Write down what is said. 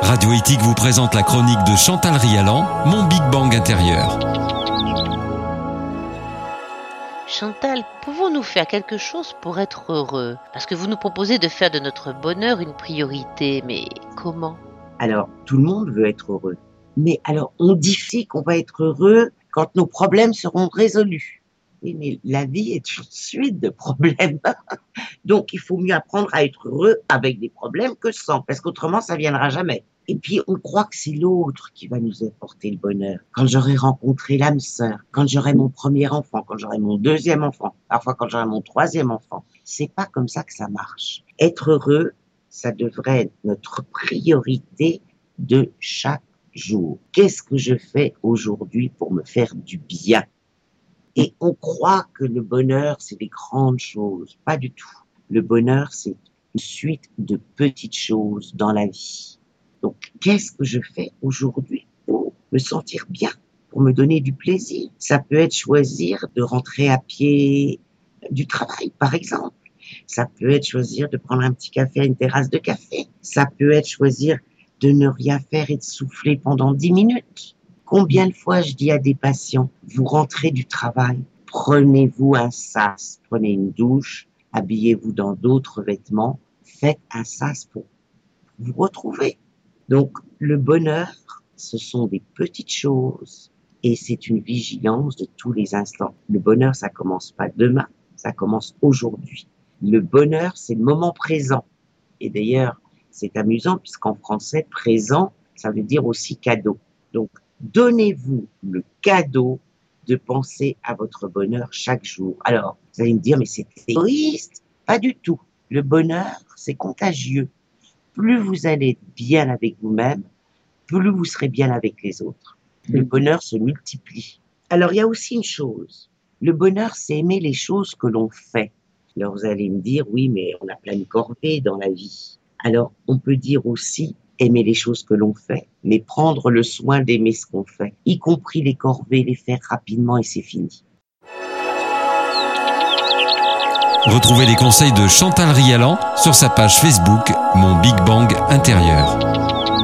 Radio Éthique vous présente la chronique de Chantal Rialan, Mon Big Bang intérieur. Chantal, pouvons-nous faire quelque chose pour être heureux? Parce que vous nous proposez de faire de notre bonheur une priorité, mais comment? Alors, tout le monde veut être heureux. Mais alors, on dit qu'on va être heureux quand nos problèmes seront résolus. Oui, mais la vie est une suite de problèmes. Donc, il faut mieux apprendre à être heureux avec des problèmes que sans, parce qu'autrement, ça viendra jamais. Et puis, on croit que c'est l'autre qui va nous apporter le bonheur. Quand j'aurai rencontré l'âme sœur, quand j'aurai mon premier enfant, quand j'aurai mon deuxième enfant, parfois quand j'aurai mon troisième enfant, c'est pas comme ça que ça marche. Être heureux, ça devrait être notre priorité de chaque jour. Qu'est-ce que je fais aujourd'hui pour me faire du bien? Et on croit que le bonheur, c'est des grandes choses. Pas du tout. Le bonheur, c'est une suite de petites choses dans la vie. Donc, qu'est-ce que je fais aujourd'hui pour me sentir bien, pour me donner du plaisir? Ça peut être choisir de rentrer à pied du travail, par exemple. Ça peut être choisir de prendre un petit café à une terrasse de café. Ça peut être choisir de ne rien faire et de souffler pendant 10 minutes. Combien de fois je dis à des patients, vous rentrez du travail, prenez-vous un sas, prenez une douche, habillez-vous dans d'autres vêtements, faites un sas pour vous retrouver. Donc, le bonheur, ce sont des petites choses et c'est une vigilance de tous les instants. Le bonheur, ça commence pas demain, ça commence aujourd'hui. Le bonheur, c'est le moment présent. Et d'ailleurs, c'est amusant puisqu'en français, présent, ça veut dire aussi cadeau. Donc, donnez-vous le cadeau de penser à votre bonheur chaque jour. Alors, vous allez me dire, mais c'est égoïste. Pas du tout. Le bonheur, c'est contagieux. Plus vous allez être bien avec vous-même, plus vous serez bien avec les autres. Le bonheur se multiplie. Alors, il y a aussi une chose. Le bonheur, c'est aimer les choses que l'on fait. Alors, vous allez me dire, oui, mais on a plein de corvées dans la vie. Alors, on peut dire aussi aimer les choses que l'on fait, mais prendre le soin d'aimer ce qu'on fait, y compris les corvées, les faire rapidement et c'est fini. Retrouvez les conseils de Chantal Rialan sur sa page Facebook Mon Big Bang intérieur.